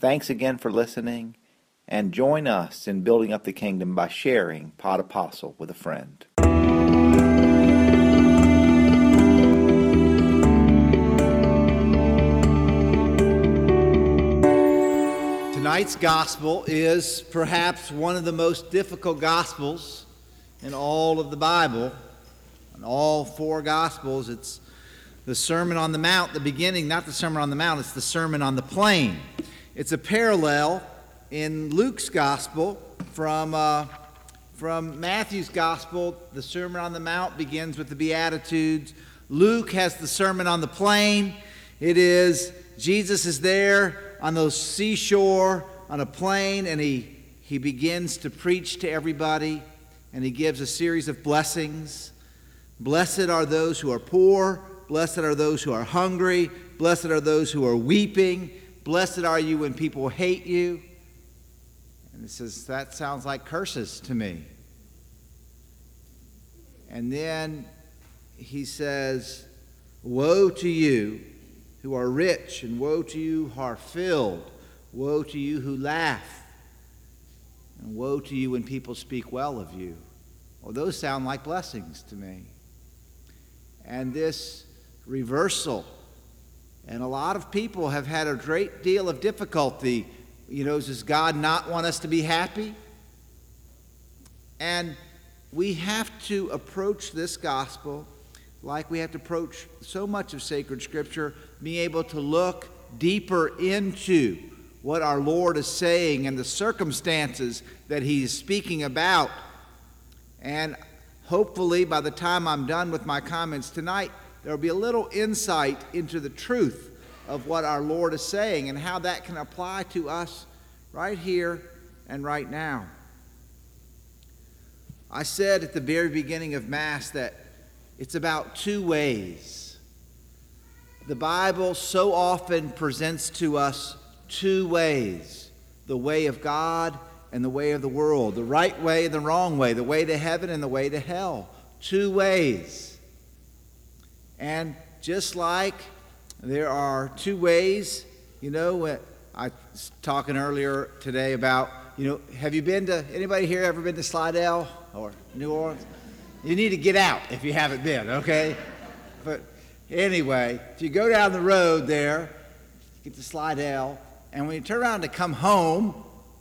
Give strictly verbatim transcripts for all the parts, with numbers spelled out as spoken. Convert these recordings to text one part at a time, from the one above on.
Thanks again for listening, and join us in building up the kingdom by sharing Pod Apostle with a friend. Tonight's gospel is perhaps one of the most difficult gospels in all of the Bible. In all four gospels, it's the Sermon on the Mount, the beginning, not the Sermon on the Mount, it's the Sermon on the Plain. It's a parallel in Luke's gospel from, uh, from Matthew's gospel. The Sermon on the Mount begins with the Beatitudes. Luke has the Sermon on the Plain. It is, Jesus is there on the seashore, on a plain, and he, he begins to preach to everybody, and he gives a series of blessings. Blessed are those who are poor. Blessed are those who are hungry. Blessed are those who are weeping. Blessed are you when people hate you. And it says, that sounds like curses to me. And then he says, woe to you who are rich, and woe to you who are filled. Woe to you who laugh, and woe to you when people speak well of you. Well, those sound like blessings to me. And this reversal, and a lot of people have had a great deal of difficulty. You know, does God not want us to be happy? And we have to approach this gospel like we have to approach so much of sacred Scripture, being able to look deeper into what our Lord is saying and the circumstances that He's speaking about. And hopefully, by the time I'm done with my comments tonight, there will be a little insight into the truth of what our Lord is saying and how that can apply to us right here and right now. I said at the very beginning of Mass that it's about two ways. The Bible so often presents to us two ways: the way of God and the way of the world, the right way and the wrong way, the way to heaven and the way to hell. Two ways. And just like there are two ways, you know, I was talking earlier today about, you know, have you been to, anybody here ever been to Slidell or New Orleans? You need to get out if you haven't been, okay? But anyway, if you go down the road there, get to Slidell, and when you turn around to come home,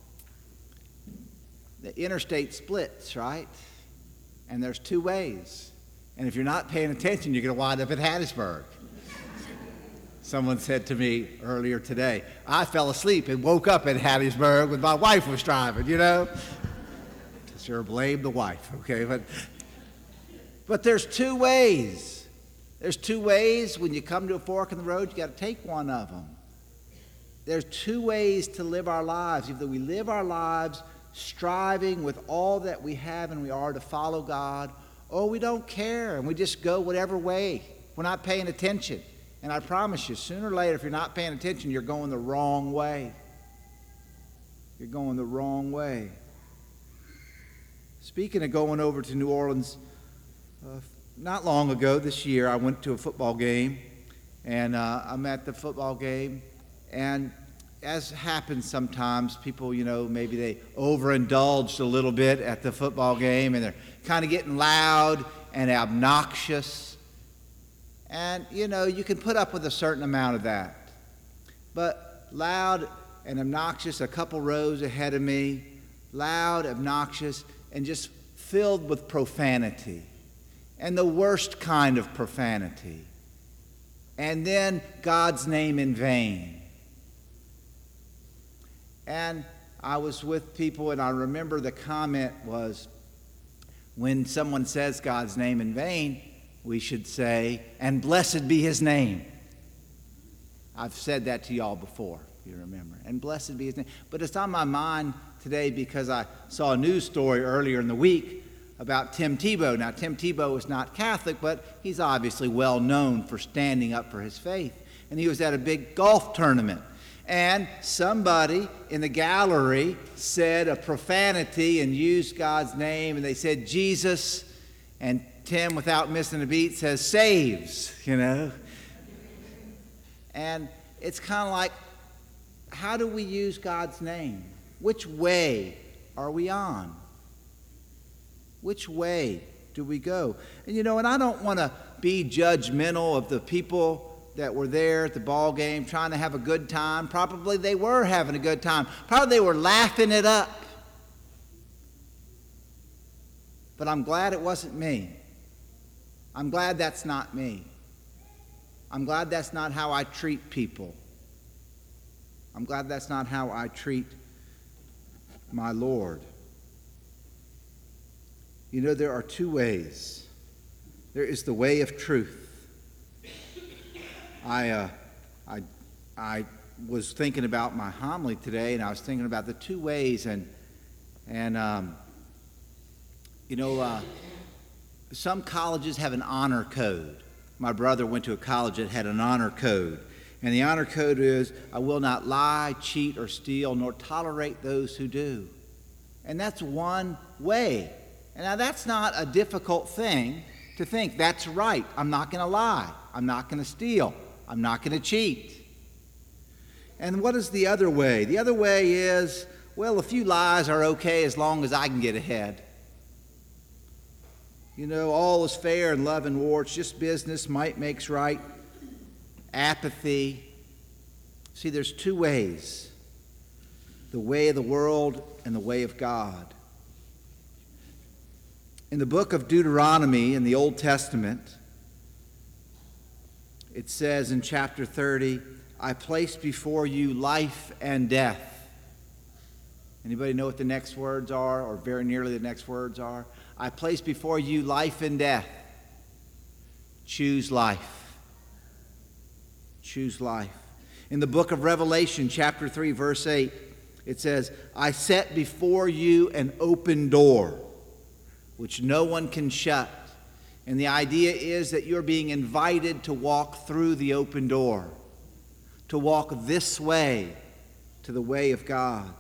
the interstate splits, right? And there's two ways. And if you're not paying attention, you're going to wind up at Hattiesburg. Someone said to me earlier today, I fell asleep and woke up at Hattiesburg when my wife was driving, you know? Sure, blame the wife, okay? But, but there's two ways. There's two ways. When you come to a fork in the road, you got to take one of them. There's two ways to live our lives. Either we live our lives striving with all that we have and we are to follow God, or we don't care and we just go whatever way. We're not paying attention. And I promise you, sooner or later, if you're not paying attention, you're going the wrong way. You're going the wrong way. Speaking of going over to New Orleans, uh, not long ago this year, I went to a football game, and uh, I'm at the football game, and as happens sometimes, people, you know, maybe they overindulged a little bit at the football game, and they're kind of getting loud and obnoxious. And, you know, you can put up with a certain amount of that. But loud and obnoxious, a couple rows ahead of me, loud, obnoxious, and just filled with profanity. And the worst kind of profanity. And then God's name in vain. And I was with people, and I remember the comment was, when someone says God's name in vain, we should say, and blessed be his name. I've said that to y'all before, if you remember. And blessed be his name. But it's on my mind today because I saw a news story earlier in the week about Tim Tebow. Now, Tim Tebow is not Catholic, but he's obviously well known for standing up for his faith. And he was at a big golf tournament. And somebody in the gallery said a profanity and used God's name, and they said Jesus, and Tim, without missing a beat, says saves, you know. And it's kind of like, how do we use God's name? Which way are we on? Which way do we go? And you know, and I don't want to be judgmental of the people that were there at the ball game trying to have a good time. Probably they were having a good time. Probably they were laughing it up. But I'm glad it wasn't me. I'm glad that's not me. I'm glad that's not how I treat people. I'm glad that's not how I treat my Lord. You know, there are two ways. There is the way of truth. I, uh, I, I was thinking about my homily today, and I was thinking about the two ways, and, and um, you know, uh, some colleges have an honor code. My brother went to a college that had an honor code, and the honor code is, I will not lie, cheat, or steal, nor tolerate those who do. And that's one way. And now that's not a difficult thing to think. That's right. I'm not going to lie. I'm not going to steal. I'm not going to cheat. And what is the other way? The other way is, well, a few lies are okay as long as I can get ahead. You know, all is fair in love and war. It's just business. Might makes right. Apathy. See, there's two ways. The way of the world and the way of God. In the book of Deuteronomy in the Old Testament, it says in chapter thirty, I place before you life and death. Anybody know what the next words are, or very nearly the next words are? I place before you life and death. Choose life. Choose life. In the book of Revelation, chapter three, verse eight, it says, I set before you an open door, which no one can shut. And the idea is that you're being invited to walk through the open door, to walk this way, to the way of God.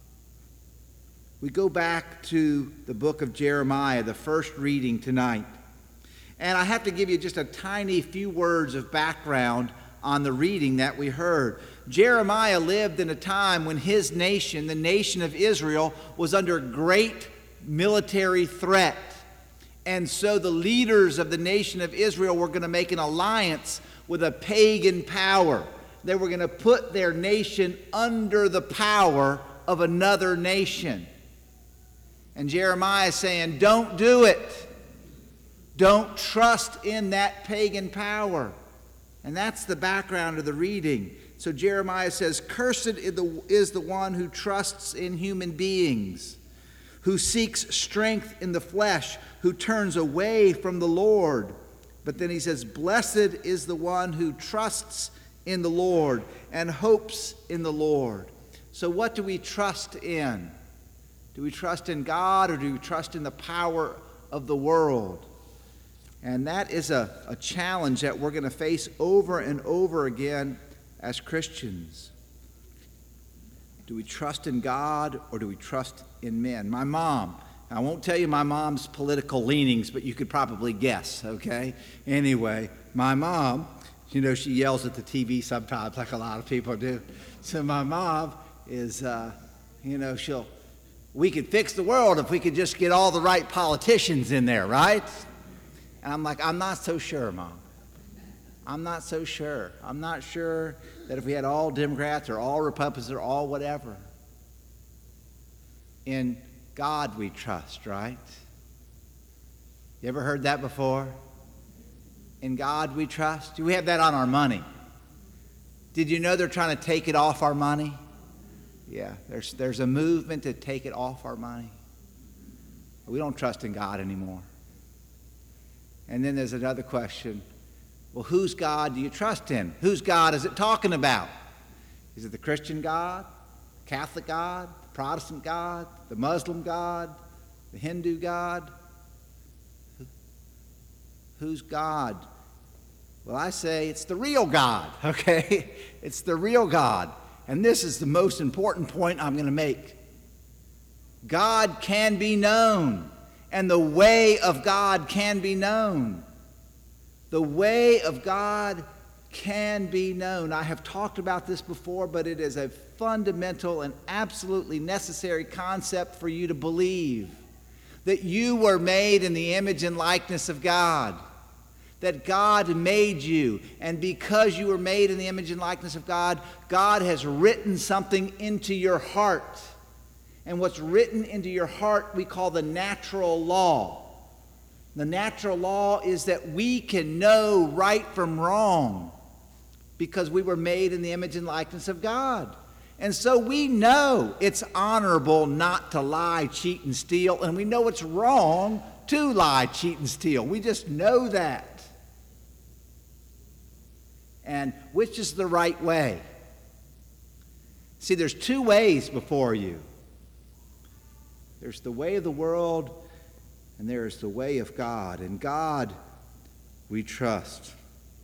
We go back to the book of Jeremiah, the first reading tonight. And I have to give you just a tiny few words of background on the reading that we heard. Jeremiah lived in a time when his nation, the nation of Israel, was under great military threat. And so the leaders of the nation of Israel were going to make an alliance with a pagan power. They were going to put their nation under the power of another nation. And Jeremiah is saying, don't do it. Don't trust in that pagan power. And that's the background of the reading. So Jeremiah says, cursed is the one who trusts in human beings, who seeks strength in the flesh, who turns away from the Lord. But then he says, blessed is the one who trusts in the Lord and hopes in the Lord. So what do we trust in? Do we trust in God, or do we trust in the power of the world? And that is a, a challenge that we're going to face over and over again as Christians. Do we trust in God, or do we trust in men? My mom, I won't tell you my mom's political leanings, but you could probably guess, okay? Anyway, my mom, you know, she yells at the T V sometimes like a lot of people do. So my mom is, uh, you know, she'll, we could fix the world if we could just get all the right politicians in there, right? And I'm like, I'm not so sure, Mom. I'm not so sure. I'm not sure that if we had all Democrats or all Republicans or all whatever. In God we trust, right? You ever heard that before? In God we trust? Do we have that on our money? Did you know they're trying to take it off our money? Yeah, there's, there's a movement to take it off our money. We don't trust in God anymore. And then there's another question. Well, whose God do you trust in? Whose God is it talking about? Is it the Christian God, Catholic God, Protestant God, the Muslim God, the Hindu God? Whose God? Well, I say it's the real God, okay? It's the real God. And this is the most important point I'm going to make. God can be known, and the way of God can be known. The way of God can be known. I have talked about this before, but it is a fundamental and absolutely necessary concept for you to believe that you were made in the image and likeness of God, that God made you, and because you were made in the image and likeness of God, God has written something into your heart. And what's written into your heart we call the natural law. The natural law is that we can know right from wrong because we were made in the image and likeness of God. And so we know it's honorable not to lie, cheat, and steal, and we know it's wrong to lie, cheat, and steal. We just know that. And which is the right way? See, there's two ways before you. There's the way of the world, and there's the way of God. And God we trust.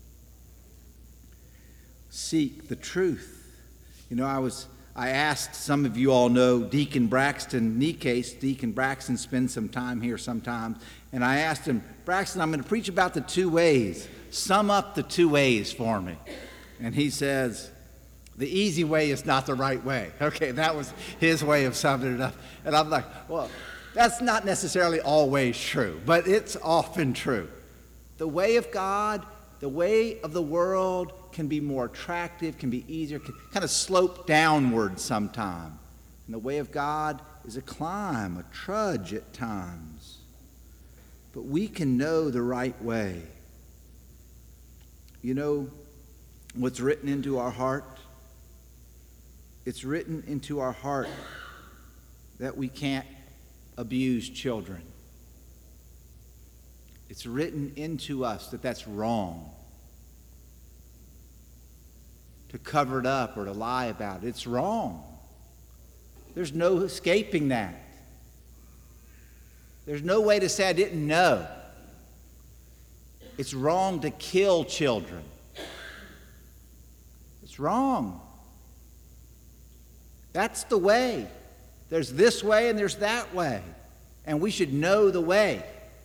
Seek the truth. You know, I was I asked, some of you all know Deacon Braxton Nikes. Deacon Braxton spends some time here sometimes. And I asked him, Braxton, I'm going to preach about the two ways. Sum up the two ways for me. And he says, the easy way is not the right way. Okay, that was his way of summing it up. And I'm like, well, that's not necessarily always true, but it's often true. The way of God, the way of the world can be more attractive, can be easier, can kind of slope downward sometime. And the way of God is a climb, a trudge at times. But we can know the right way. You know what's written into our heart? It's written into our heart that we can't abuse children. It's written into us that that's wrong. To cover it up or to lie about it. It's wrong. There's no escaping that. There's no way to say I didn't know. It's wrong to kill children. It's wrong. That's the way. There's this way and there's that way. And we should know the way.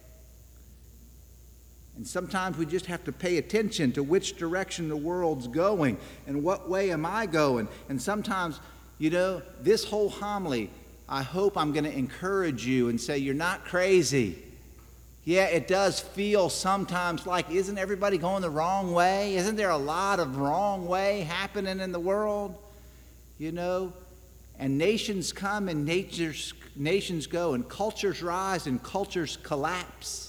And sometimes we just have to pay attention to which direction the world's going and what way am I going. And sometimes, you know, this whole homily, I hope I'm going to encourage you and say you're not crazy. Yeah, it does feel sometimes like, isn't everybody going the wrong way? Isn't there a lot of wrong way happening in the world? You know, and nations come and nature's, nations go, and cultures rise and cultures collapse.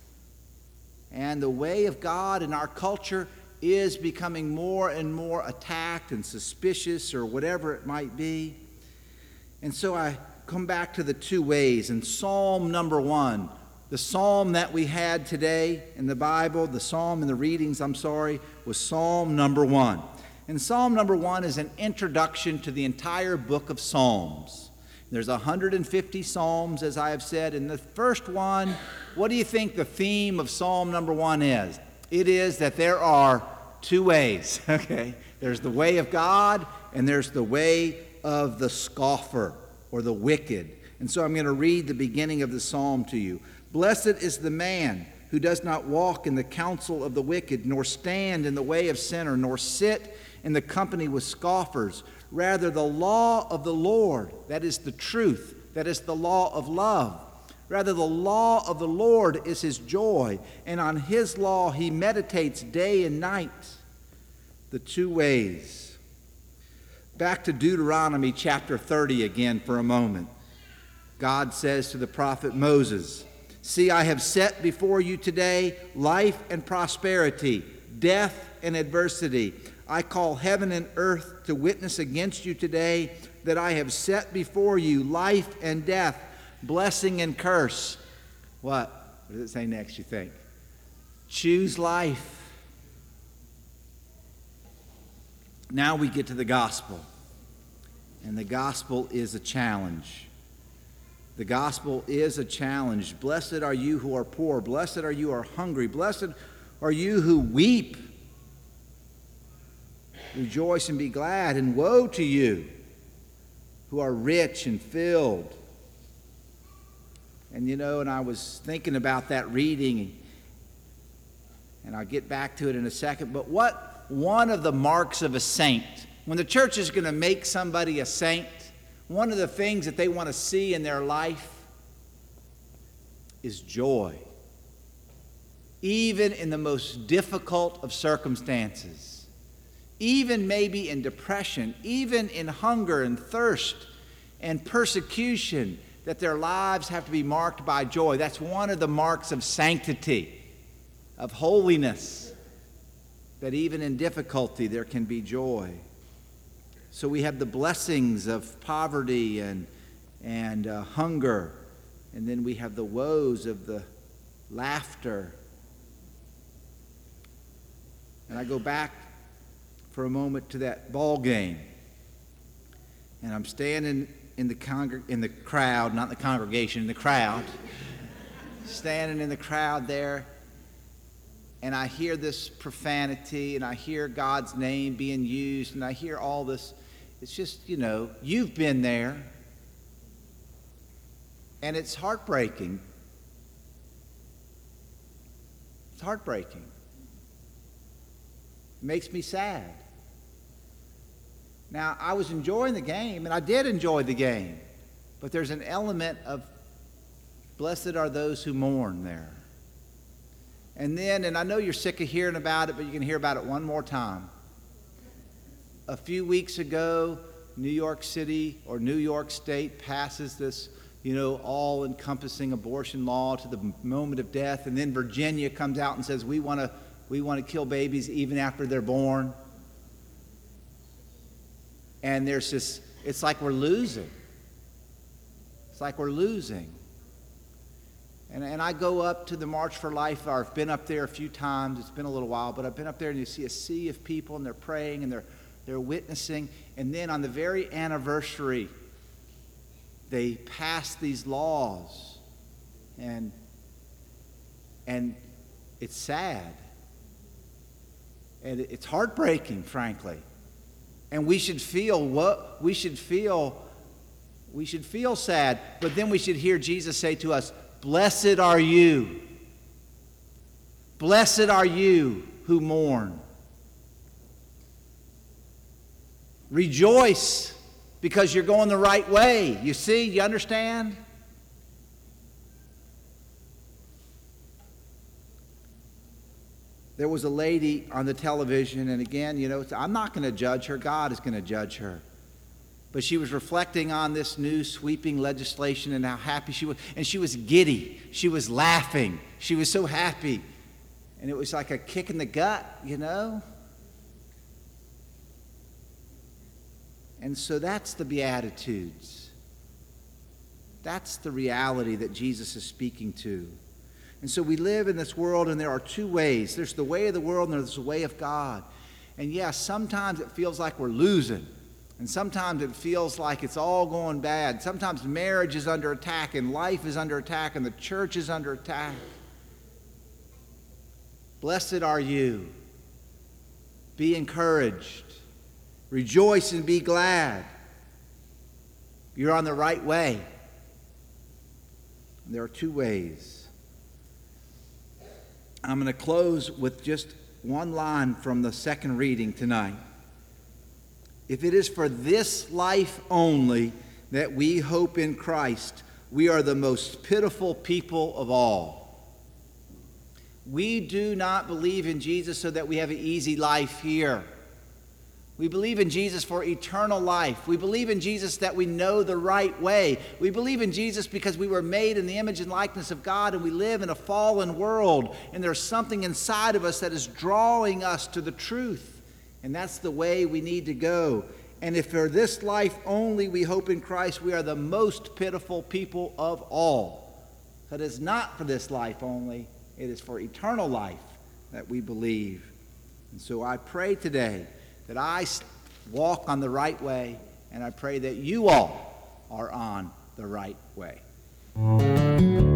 And the way of God in our culture is becoming more and more attacked and suspicious or whatever it might be. And so I come back to the two ways. In Psalm number one, the psalm that we had today in the Bible, the psalm in the readings, I'm sorry, was Psalm number one. And Psalm number one is an introduction to the entire book of Psalms. There's one hundred fifty psalms, as I have said. And the first one, what do you think the theme of Psalm number one is? It is that there are two ways, okay? There's the way of God, and there's the way of the scoffer or the wicked. And so I'm going to read the beginning of the psalm to you. Blessed is the man who does not walk in the counsel of the wicked, nor stand in the way of sinner, nor sit in the company with scoffers. Rather, the law of the Lord, that is the truth, that is the law of love. Rather, the law of the Lord is his joy, and on his law he meditates day and night. The two ways. Back to Deuteronomy chapter thirty again for a moment. God says to the prophet Moses, "See, I have set before you today life and prosperity, death and adversity. I call heaven and earth to witness against you today that I have set before you life and death, blessing and curse." What? What does it say next, you think? Choose life. Now we get to the gospel. And the gospel is a challenge. The gospel is a challenge. Blessed are you who are poor. Blessed are you who are hungry. Blessed are you who weep. Rejoice and be glad. And woe to you who are rich and filled. And you know, and I was thinking about that reading, and I'll get back to it in a second, but what one of the marks of a saint. When the church is going to make somebody a saint, one of the things that they want to see in their life is joy. Even in the most difficult of circumstances, even maybe in depression, even in hunger and thirst and persecution, that their lives have to be marked by joy. That's one of the marks of sanctity, of holiness, that even in difficulty there can be joy. So we have the blessings of poverty and, and uh, hunger, and then we have the woes of the laughter. And I go back for a moment to that ball game, and I'm standing in the congreg- in the crowd, not the congregation, in the crowd, standing in the crowd there, and I hear this profanity, and I hear God's name being used, and I hear all this. It's just, you know, you've been there, and it's heartbreaking. It's heartbreaking. It makes me sad. Now, I was enjoying the game, and I did enjoy the game, but there's an element of blessed are those who mourn there. And then, and I know you're sick of hearing about it, but you can hear about it one more time. A few weeks ago, New York City or New York State passes this, you know, all-encompassing abortion law to the moment of death, and then Virginia comes out and says, we want to we want to kill babies even after they're born. And there's this, it's like we're losing. It's like we're losing. And, and I go up to the March for Life, or I've been up there a few times. It's been a little while, but I've been up there, and you see a sea of people, and they're praying, and they're they're witnessing. And then on the very anniversary, they pass these laws, and and it's sad, and it's heartbreaking, frankly. And we should feel what we should feel. We should feel sad, but then we should hear Jesus say to us, "Blessed are you. Blessed are you who mourn. Rejoice because you're going the right way." You see, you understand? There was a lady on the television, and again, you know, I'm not going to judge her. God is going to judge her. But she was reflecting on this new sweeping legislation and how happy she was. And she was giddy. She was laughing. She was so happy. And it was like a kick in the gut, you know? And so that's the Beatitudes. That's the reality that Jesus is speaking to. And so we live in this world, and there are two ways. There's the way of the world, and there's the way of God. And yes, sometimes it feels like we're losing. And sometimes it feels like it's all going bad. Sometimes marriage is under attack, and life is under attack, and the church is under attack. Blessed are you. Be encouraged. Rejoice and be glad. You're on the right way. There are two ways. I'm going to close with just one line from the second reading tonight. If it is for this life only that we hope in Christ, we are the most pitiful people of all. We do not believe in Jesus so that we have an easy life here. We believe in Jesus for eternal life. We believe in Jesus that we know the right way. We believe in Jesus because we were made in the image and likeness of God, and we live in a fallen world, and there's something inside of us that is drawing us to the truth, and that's the way we need to go. And if for this life only we hope in Christ, we are the most pitiful people of all. But it's not for this life only. It is for eternal life that we believe. And so I pray today that I walk on the right way, and I pray that you all are on the right way.